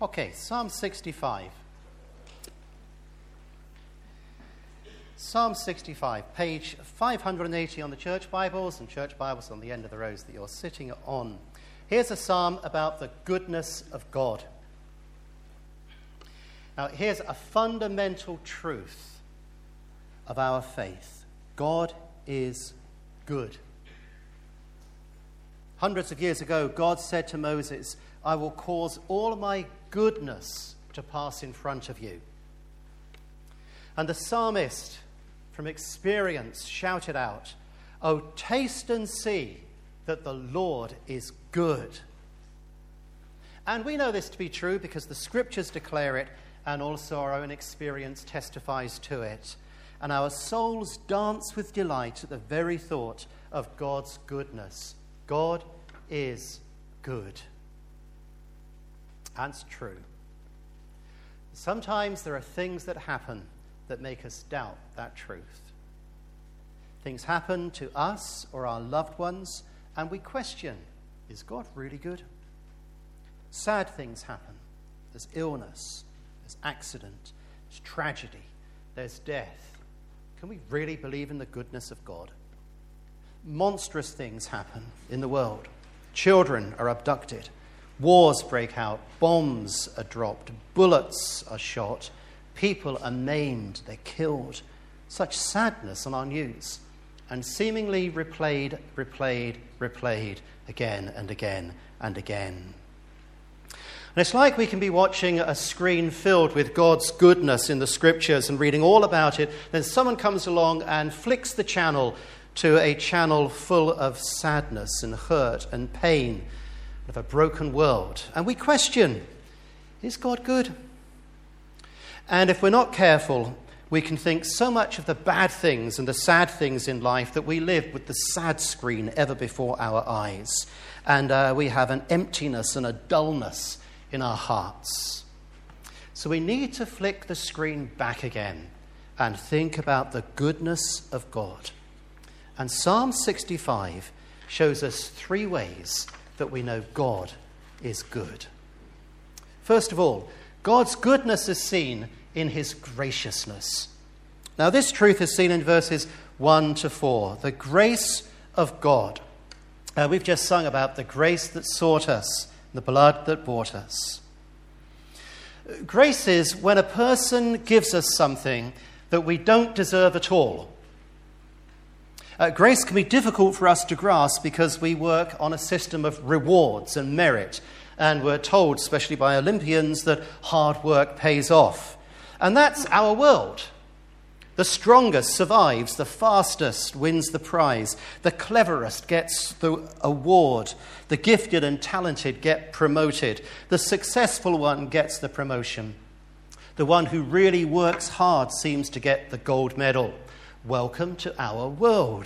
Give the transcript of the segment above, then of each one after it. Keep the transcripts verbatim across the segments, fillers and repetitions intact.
Okay, Psalm sixty-five. Psalm sixty-five, page five hundred eighty on the church Bibles, and church Bibles on the end of the rows that you're sitting on. Here's a psalm about the goodness of God. Now, here's a fundamental truth of our faith. God is good. Hundreds of years ago, God said to Moses, I will cause all my goodness to pass in front of you. And the psalmist, from experience, shouted out, Oh, taste and see that the Lord is good. And we know this to be true because the scriptures declare it, and also our own experience testifies to it. And our souls dance with delight at the very thought of God's goodness. God is good. That's true. Sometimes there are things that happen that make us doubt that truth. Things happen to us or our loved ones, and we question, is God really good? Sad things happen. There's illness, there's accident, there's tragedy, there's death. Can we really believe in the goodness of God? Monstrous things happen in the world. Children are abducted. Wars break out. Bombs are dropped. Bullets are shot. People are maimed. They're killed. Such sadness on our news. And seemingly replayed, replayed, replayed again and again and again. And it's like we can be watching a screen filled with God's goodness in the scriptures and reading all about it. Then someone comes along and flicks the channel to a channel full of sadness and hurt and pain of a broken world. And we question, is God good? And if we're not careful, we can think so much of the bad things and the sad things in life that we live with the sad screen ever before our eyes. And uh, we have an emptiness and a dullness in our hearts. So we need to flick the screen back again and think about the goodness of God. And Psalm sixty-five shows us three ways that we know God is good. First of all, God's goodness is seen in his graciousness. Now, this truth is seen in verses one to four. The grace of God. Uh, we've just sung about the grace that sought us, the blood that bought us. Grace is when a person gives us something that we don't deserve at all. Uh, grace can be difficult for us to grasp because we work on a system of rewards and merit. And we're told, especially by Olympians, that hard work pays off. And that's our world. The strongest survives, the fastest wins the prize, the cleverest gets the award, the gifted and talented get promoted, the successful one gets the promotion. The one who really works hard seems to get the gold medal. Welcome to our world.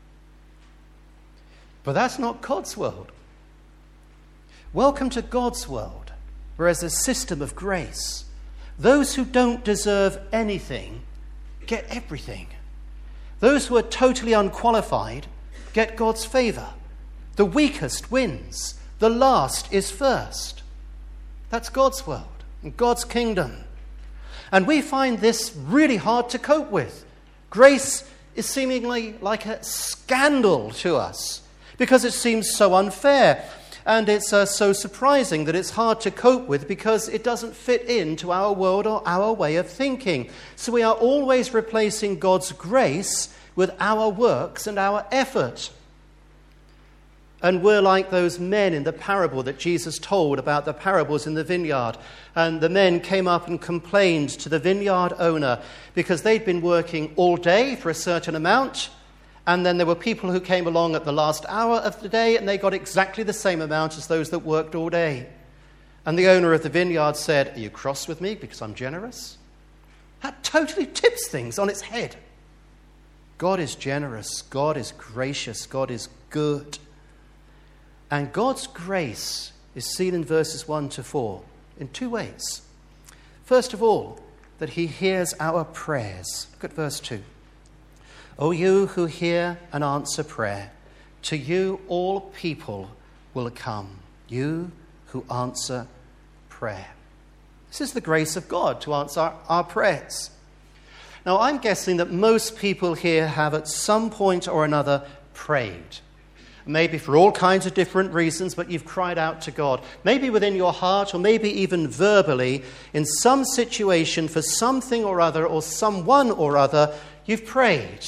But that's not God's world. Welcome to God's world, where there's a system of grace. Those who don't deserve anything get everything. Those who are totally unqualified get God's favour. The weakest wins. The last is first. That's God's world and God's kingdom. And we find this really hard to cope with. Grace is seemingly like a scandal to us because it seems so unfair. And it's uh, so surprising that it's hard to cope with because it doesn't fit into our world or our way of thinking. So we are always replacing God's grace with our works and our effort. And we're like those men in the parable that Jesus told about the parables in the vineyard. And the men came up and complained to the vineyard owner because they'd been working all day for a certain amount. And then there were people who came along at the last hour of the day and they got exactly the same amount as those that worked all day. And the owner of the vineyard said, are you cross with me because I'm generous? That totally tips things on its head. God is generous. God is gracious. God is good. And God's grace is seen in verses one to four in two ways. First of all, that he hears our prayers. Look at verse two. O you who hear and answer prayer, to you all people will come. You who answer prayer. This is the grace of God to answer our, our prayers. Now, I'm guessing that most people here have at some point or another prayed. Maybe for all kinds of different reasons, but you've cried out to God. Maybe within your heart, or maybe even verbally, in some situation for something or other, or someone or other, you've prayed.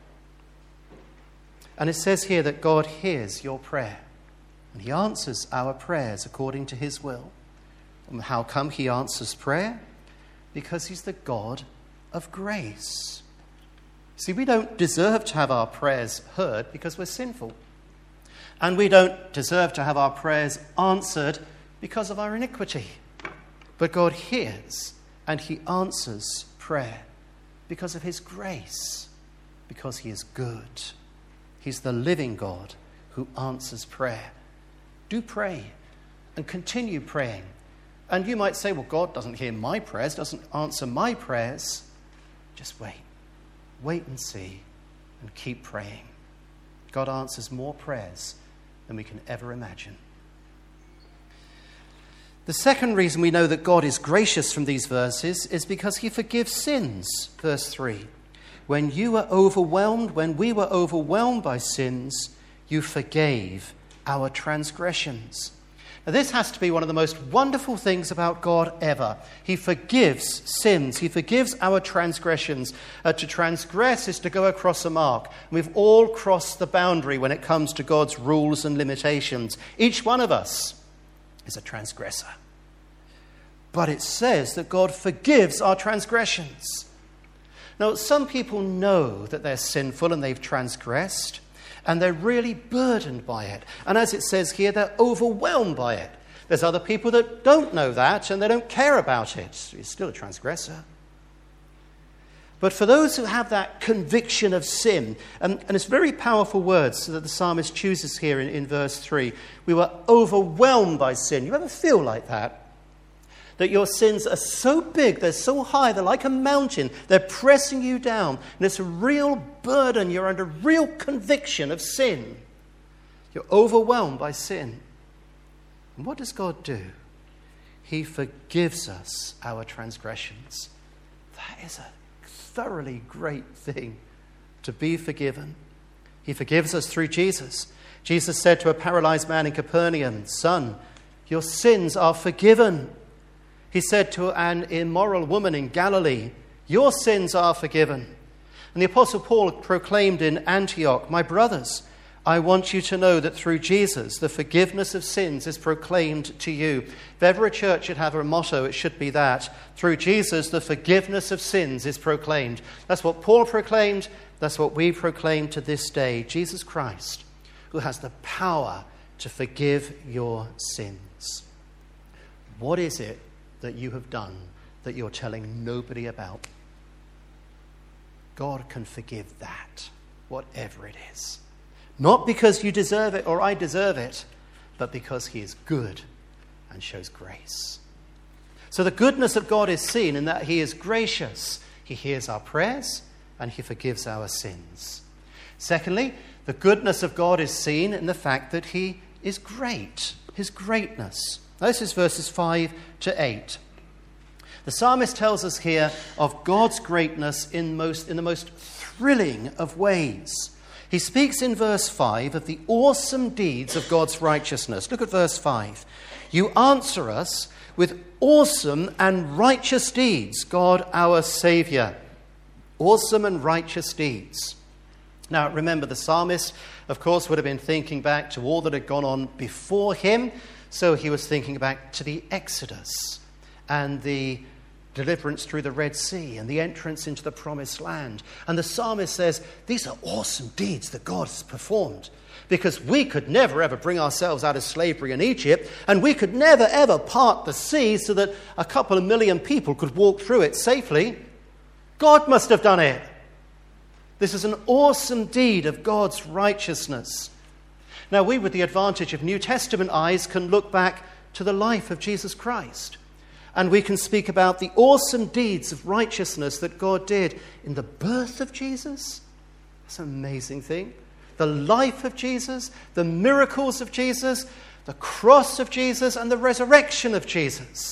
And it says here that God hears your prayer. And he answers our prayers according to his will. And how come he answers prayer? Because he's the God of grace. See, we don't deserve to have our prayers heard because we're sinful. And we don't deserve to have our prayers answered because of our iniquity. But God hears and he answers prayer because of his grace, because he is good. He's the living God who answers prayer. Do pray and continue praying. And you might say, well, God doesn't hear my prayers, doesn't answer my prayers. Just wait. Wait and see and keep praying. God answers more prayers than we can ever imagine. The second reason we know that God is gracious from these verses is because he forgives sins. Verse three. When you were overwhelmed, when we were overwhelmed by sins, you forgave our transgressions. Now, this has to be one of the most wonderful things about God ever. He forgives sins. He forgives our transgressions. Uh, to transgress is to go across a mark. We've all crossed the boundary when it comes to God's rules and limitations. Each one of us is a transgressor. But it says that God forgives our transgressions. Now, some people know that they're sinful and they've transgressed, and they're really burdened by it. And as it says here, they're overwhelmed by it. There's other people that don't know that, and they don't care about it. You're still a transgressor. But for those who have that conviction of sin, and, and it's very powerful words that the psalmist chooses here in, in verse three. We were overwhelmed by sin. You ever feel like that? That your sins are so big, they're so high, they're like a mountain. They're pressing you down. And it's a real burden. You're under real conviction of sin. You're overwhelmed by sin. And what does God do? He forgives us our transgressions. That is a thoroughly great thing, to be forgiven. He forgives us through Jesus. Jesus said to a paralyzed man in Capernaum, "Son, your sins are forgiven." He said to an immoral woman in Galilee, "Your sins are forgiven." And the Apostle Paul proclaimed in Antioch, "My brothers, I want you to know that through Jesus, the forgiveness of sins is proclaimed to you." If ever a church should have a motto, it should be that. Through Jesus, the forgiveness of sins is proclaimed. That's what Paul proclaimed. That's what we proclaim to this day. Jesus Christ, who has the power to forgive your sins. What is it that you have done that you're telling nobody about? God can forgive that, whatever it is. Not because you deserve it or I deserve it, but because he is good and shows grace. So the goodness of God is seen in that he is gracious. He hears our prayers and he forgives our sins. Secondly, the goodness of God is seen in the fact that he is great, his greatness. This is verses five to eight. The psalmist tells us here of God's greatness in most in the most thrilling of ways. He speaks in verse five of the awesome deeds of God's righteousness. Look at verse five. You answer us with awesome and righteous deeds, God our Saviour. Awesome and righteous deeds. Now remember, the psalmist, of course, would have been thinking back to all that had gone on before him. So he was thinking back to the Exodus and the deliverance through the Red Sea and the entrance into the Promised Land. And the psalmist says, these are awesome deeds that God has performed, because we could never ever bring ourselves out of slavery in Egypt, and we could never ever part the sea so that a couple of million people could walk through it safely. God must have done it. This is an awesome deed of God's righteousness. Now, we, with the advantage of New Testament eyes, can look back to the life of Jesus Christ. And we can speak about the awesome deeds of righteousness that God did in the birth of Jesus. That's an amazing thing. The life of Jesus, the miracles of Jesus, the cross of Jesus, and the resurrection of Jesus.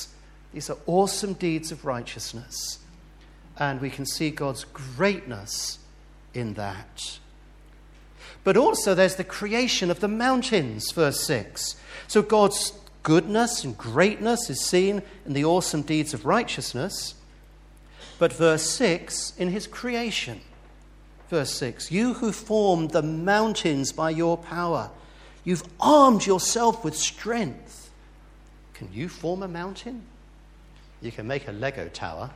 These are awesome deeds of righteousness. And we can see God's greatness in that. But also there's the creation of the mountains, verse six. So God's goodness and greatness is seen in the awesome deeds of righteousness. But verse six, in his creation. Verse six, you who formed the mountains by your power, you've armed yourself with strength. Can you form a mountain? You can make a Lego tower,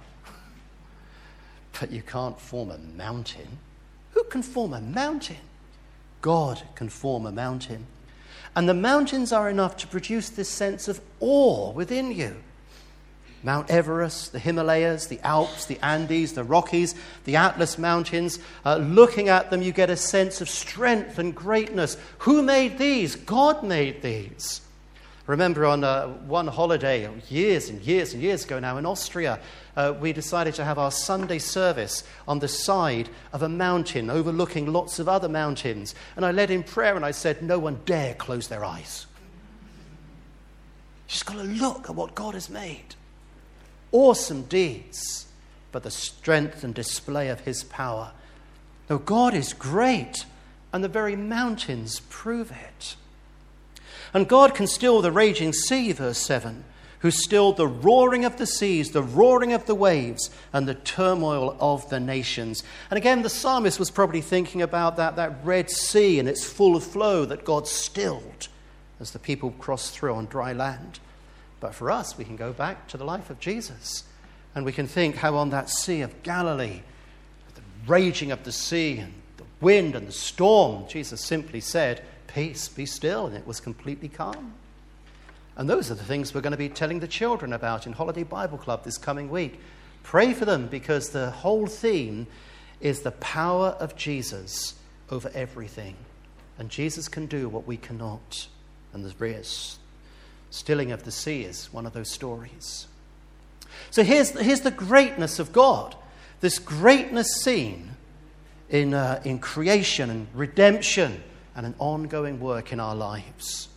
but you can't form a mountain. Who can form a mountain? God can form a mountain. And the mountains are enough to produce this sense of awe within you. Mount Everest, the Himalayas, the Alps, the Andes, the Rockies, the Atlas Mountains. Uh, looking at them, you get a sense of strength and greatness. Who made these? God made these. Remember on uh, one holiday, years and years and years ago now in Austria, uh, we decided to have our Sunday service on the side of a mountain overlooking lots of other mountains. And I led in prayer and I said, no one dare close their eyes. You just got to look at what God has made. Awesome deeds, but the strength and display of his power. No, God is great, and the very mountains prove it. And God can still the raging sea, verse seven, who stilled the roaring of the seas, the roaring of the waves, and the turmoil of the nations. And again, the psalmist was probably thinking about that, that Red Sea and its full flow that God stilled as the people crossed through on dry land. But for us, we can go back to the life of Jesus, and we can think how on that Sea of Galilee, the raging of the sea and the wind and the storm, Jesus simply said, peace, be still, and it was completely calm. And those are the things we're going to be telling the children about in Holiday Bible Club this coming week. Pray for them, because the whole theme is the power of Jesus over everything. And Jesus can do what we cannot. And the stilling of the sea is one of those stories. So here's, here's the greatness of God. This greatness seen in, uh, in creation and redemption and an ongoing work in our lives.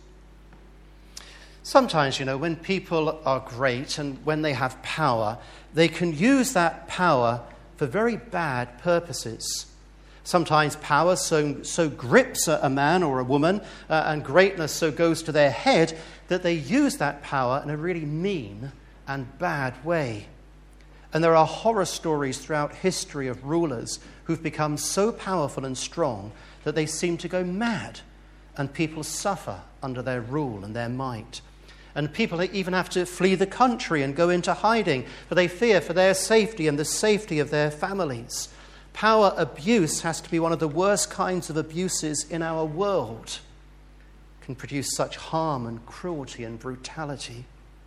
Sometimes, you know, when people are great and when they have power, they can use that power for very bad purposes. Sometimes power so, so grips a, a man or a woman uh, and greatness so goes to their head that they use that power in a really mean and bad way. And there are horror stories throughout history of rulers who've become so powerful and strong that they seem to go mad, and people suffer under their rule and their might. And people even have to flee the country and go into hiding, for they fear for their safety and the safety of their families. Power abuse has to be one of the worst kinds of abuses in our world. It can produce such harm and cruelty and brutality.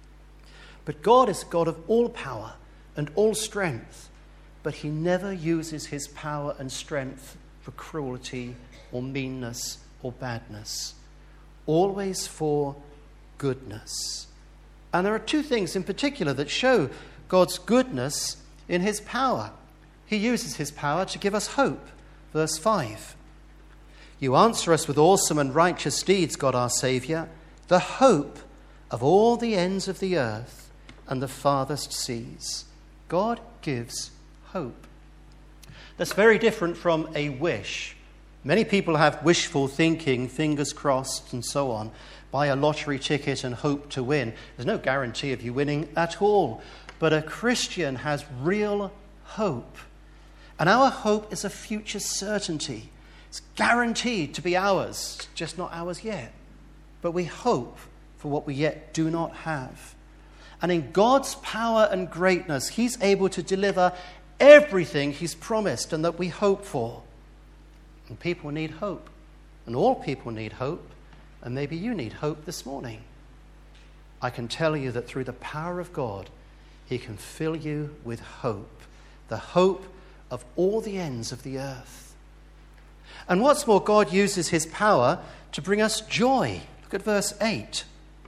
But God is a God of all power and all strength, but he never uses his power and strength for cruelty or meanness or badness. Always for goodness. And there are two things in particular that show God's goodness in his power. He uses his power to give us hope. Verse five. You answer us with awesome and righteous deeds, God our Saviour, the hope of all the ends of the earth and the farthest seas. God gives hope. That's very different from a wish. Many people have wishful thinking, fingers crossed and so on. Buy a lottery ticket and hope to win. There's no guarantee of you winning at all. But a Christian has real hope. And our hope is a future certainty. It's guaranteed to be ours, just not ours yet. But we hope for what we yet do not have. And in God's power and greatness, he's able to deliver everything he's promised and that we hope for. And people need hope. And all people need hope. And maybe you need hope this morning. I can tell you that through the power of God, he can fill you with hope. The hope of all the ends of the earth. And what's more, God uses his power to bring us joy. Look at verse eight.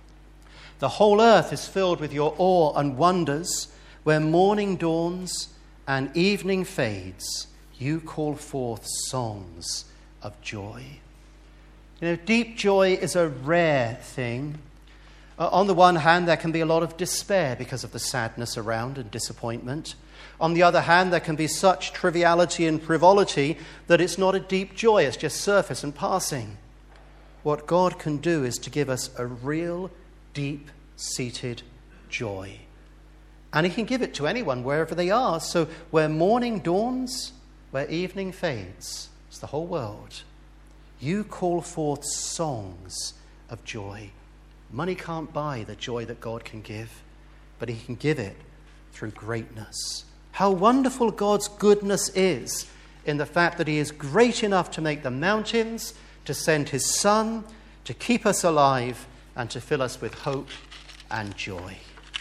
The whole earth is filled with your awe and wonders. Where morning dawns and evening fades, you call forth songs of joy. You know, deep joy is a rare thing. Uh, on the one hand, there can be a lot of despair because of the sadness around and disappointment. On the other hand, there can be such triviality and frivolity that it's not a deep joy, it's just surface and passing. What God can do is to give us a real, deep-seated joy. And he can give it to anyone wherever they are. So where morning dawns, where evening fades, it's the whole world. You call forth songs of joy. Money can't buy the joy that God can give, but he can give it through greatness. How wonderful God's goodness is in the fact that he is great enough to make the mountains, to send his Son, to keep us alive, and to fill us with hope and joy.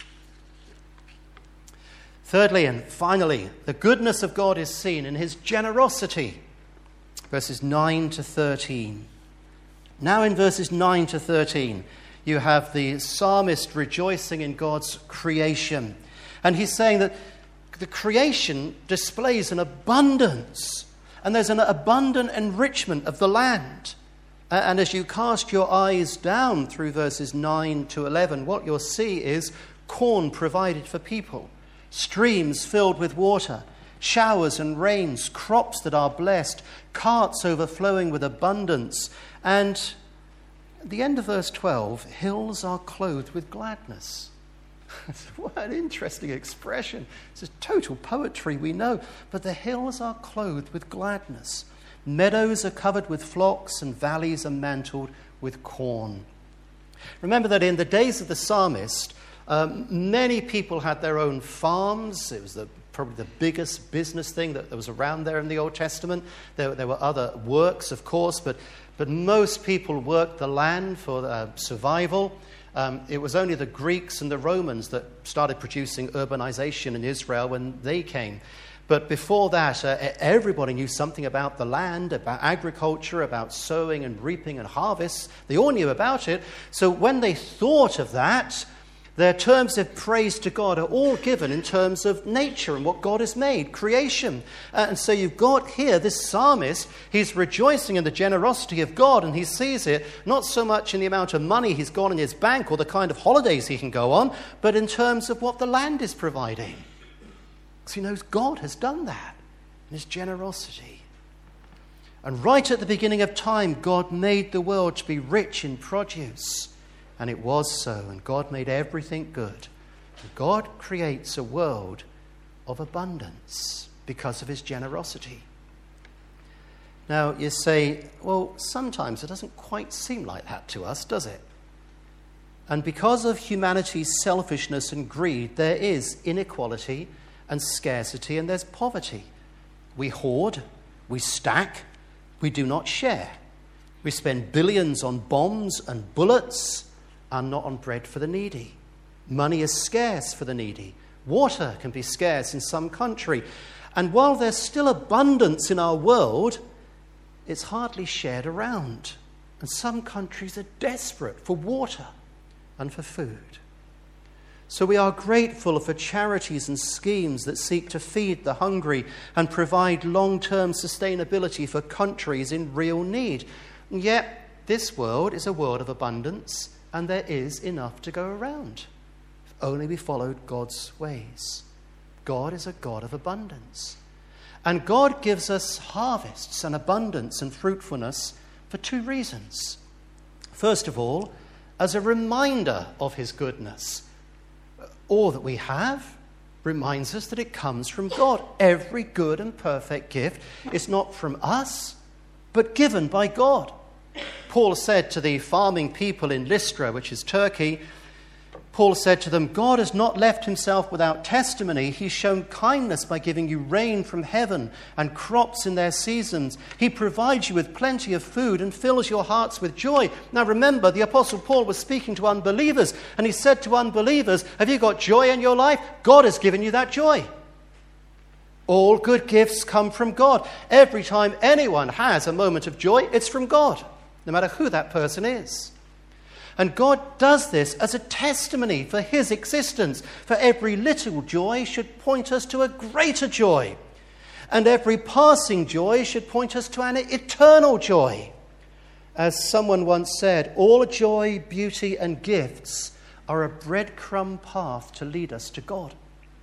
Thirdly and finally, the goodness of God is seen in his generosity. Verses nine to thirteen. Now in verses nine to thirteen, you have the psalmist rejoicing in God's creation. And he's saying that the creation displays an abundance, and there's an abundant enrichment of the land. And as you cast your eyes down through verses nine to eleven, what you'll see is corn provided for people, streams filled with water, showers and rains, crops that are blessed, carts overflowing with abundance. And at the end of verse twelve, hills are clothed with gladness. What an interesting expression. It's a total poetry, we know. But the hills are clothed with gladness. Meadows are covered with flocks, and valleys are mantled with corn. Remember that in the days of the psalmist, um, many people had their own farms. It was the probably the biggest business thing that was around there in the Old Testament. There, there were other works, of course, but, but most people worked the land for uh, survival. Um, it was only the Greeks and the Romans that started producing urbanization in Israel when they came. But before that, uh, everybody knew something about the land, about agriculture, about sowing and reaping and harvests. They all knew about it. So when they thought of that, their terms of praise to God are all given in terms of nature and what God has made, creation. Uh, and so you've got here this psalmist, he's rejoicing in the generosity of God, and he sees it not so much in the amount of money he's got in his bank or the kind of holidays he can go on, but in terms of what the land is providing. Because he knows God has done that in his generosity. And right at the beginning of time, God made the world to be rich in produce. And it was so, and God made everything good. And God creates a world of abundance because of his generosity. Now, you say, well, sometimes it doesn't quite seem like that to us, does it? And because of humanity's selfishness and greed, there is inequality and scarcity, and there's poverty. We hoard, we stack, we do not share. We spend billions on bombs and bullets, and not on bread for the needy. Money is scarce for the needy. Water can be scarce in some country. And while there's still abundance in our world, it's hardly shared around. And some countries are desperate for water and for food. So we are grateful for charities and schemes that seek to feed the hungry and provide long-term sustainability for countries in real need. And yet, this world is a world of abundance, and there is enough to go around, if only we followed God's ways. God is a God of abundance. And God gives us harvests and abundance and fruitfulness for two reasons. First of all, as a reminder of his goodness. All that we have reminds us that it comes from God. Every good and perfect gift is not from us, but given by God. Paul said to the farming people in Lystra, which is Turkey, Paul said to them, God has not left himself without testimony. He's shown kindness by giving you rain from heaven and crops in their seasons. He provides you with plenty of food and fills your hearts with joy. Now remember, the Apostle Paul was speaking to unbelievers, and he said to unbelievers, have you got joy in your life? God has given you that joy. All good gifts come from God. Every time anyone has a moment of joy, it's from God, no matter who that person is. And God does this as a testimony for his existence. For every little joy should point us to a greater joy. And every passing joy should point us to an eternal joy. As someone once said, all joy, beauty, and gifts are a breadcrumb path to lead us to God.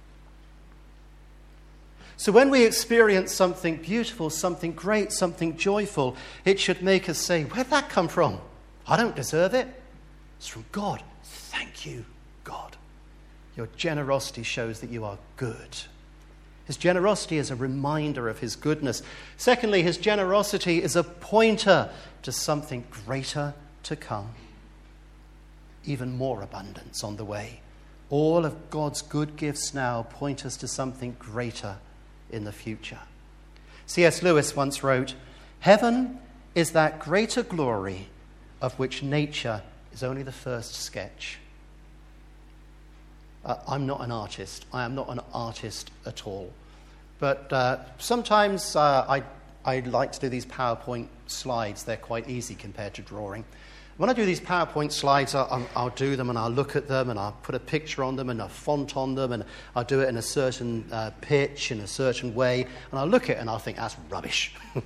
So when we experience something beautiful, something great, something joyful, it should make us say, where'd that come from? I don't deserve it. It's from God. Thank you, God. Your generosity shows that you are good. His generosity is a reminder of his goodness. Secondly, his generosity is a pointer to something greater to come. Even more abundance on the way. All of God's good gifts now point us to something greater in the future. C S Lewis once wrote, "Heaven is that greater glory of which nature is only the first sketch." Uh, I'm not an artist. I am not an artist at all. But uh, sometimes uh, I, I like to do these PowerPoint slides. They're quite easy compared to drawing. When I do these PowerPoint slides, I'll, I'll do them and I'll look at them and I'll put a picture on them and a font on them and I'll do it in a certain uh, pitch, in a certain way. And I'll look at it and I'll think, that's rubbish. But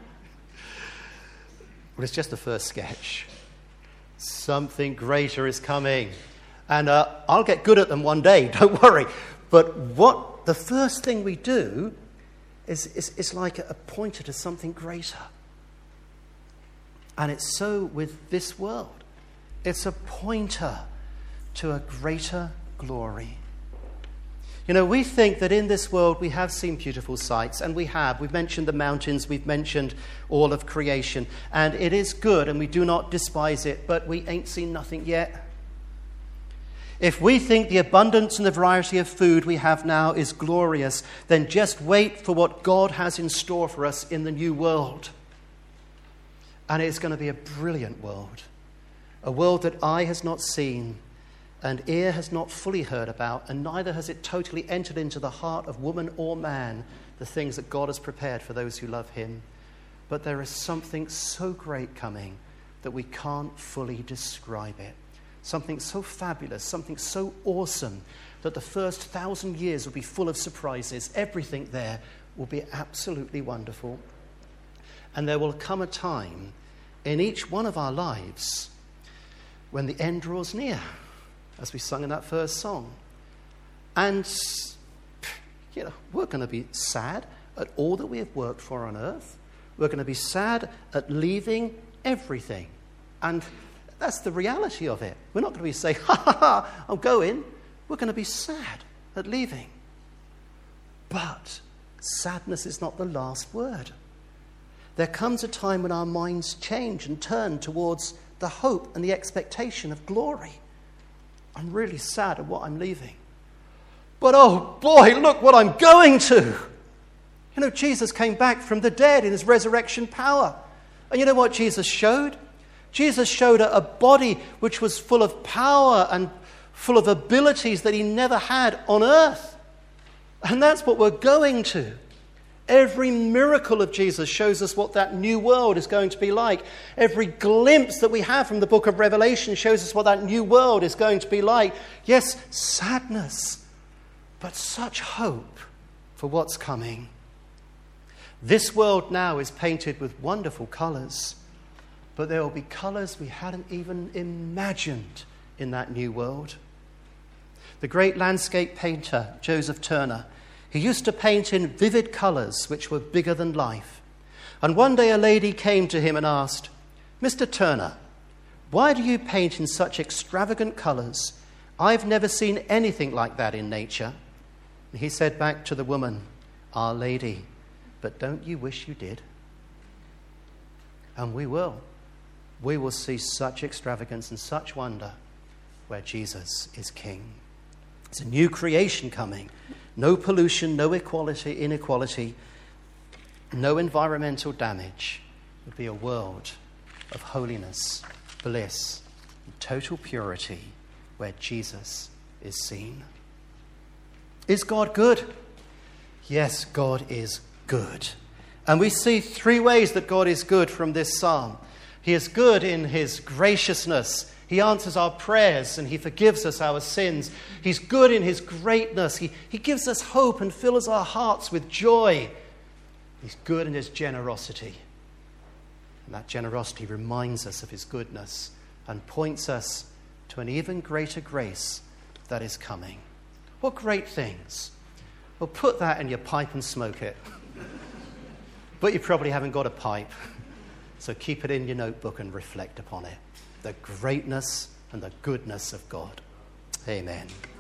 it's just the first sketch. Something greater is coming. And uh, I'll get good at them one day, don't worry. But what the first thing we do is, is, is like a pointer to something greater. And it's so with this world. It's a pointer to a greater glory. You know, we think that in this world we have seen beautiful sights, and we have. We've mentioned the mountains, we've mentioned all of creation, and it is good, and we do not despise it, but we ain't seen nothing yet. If we think the abundance and the variety of food we have now is glorious, then just wait for what God has in store for us in the new world. And it's going to be a brilliant world. A world that eye has not seen and ear has not fully heard about, and neither has it totally entered into the heart of woman or man, the things that God has prepared for those who love him. But there is something so great coming that we can't fully describe it. Something so fabulous, something so awesome that the first thousand years will be full of surprises. Everything there will be absolutely wonderful. And there will come a time in each one of our lives when the end draws near, as we sung in that first song. And, you know, we're going to be sad at all that we have worked for on earth. We're going to be sad at leaving everything. And that's the reality of it. We're not going to be saying, ha ha ha, I'm going. We're going to be sad at leaving. But sadness is not the last word. There comes a time when our minds change and turn towards the hope and the expectation of glory. I'm really sad at what I'm leaving. But oh boy, look what I'm going to. You know, Jesus came back from the dead in his resurrection power. And you know what Jesus showed? Jesus showed a, a body which was full of power and full of abilities that he never had on earth. And that's what we're going to. Every miracle of Jesus shows us what that new world is going to be like. Every glimpse that we have from the book of Revelation shows us what that new world is going to be like. Yes, sadness, but such hope for what's coming. This world now is painted with wonderful colours, but there will be colours we hadn't even imagined in that new world. The great landscape painter, Joseph Turner, he used to paint in vivid colours which were bigger than life. And one day a lady came to him and asked, "Mister Turner, why do you paint in such extravagant colours? I've never seen anything like that in nature." And he said back to the woman, "Our Lady, but don't you wish you did?" And we will. We will see such extravagance and such wonder where Jesus is King. It's a new creation coming. No pollution, no equality, inequality, no environmental damage. It would be a world of holiness, bliss, and total purity where Jesus is seen. Is God good? Yes, God is good. And we see three ways that God is good from this psalm. He is good in his graciousness. He answers our prayers and he forgives us our sins. He's good in his greatness. He, he gives us hope and fills our hearts with joy. He's good in his generosity. And that generosity reminds us of his goodness and points us to an even greater grace that is coming. What great things. Well, put that in your pipe and smoke it. But you probably haven't got a pipe, so keep it in your notebook and reflect upon it. The greatness and the goodness of God. Amen.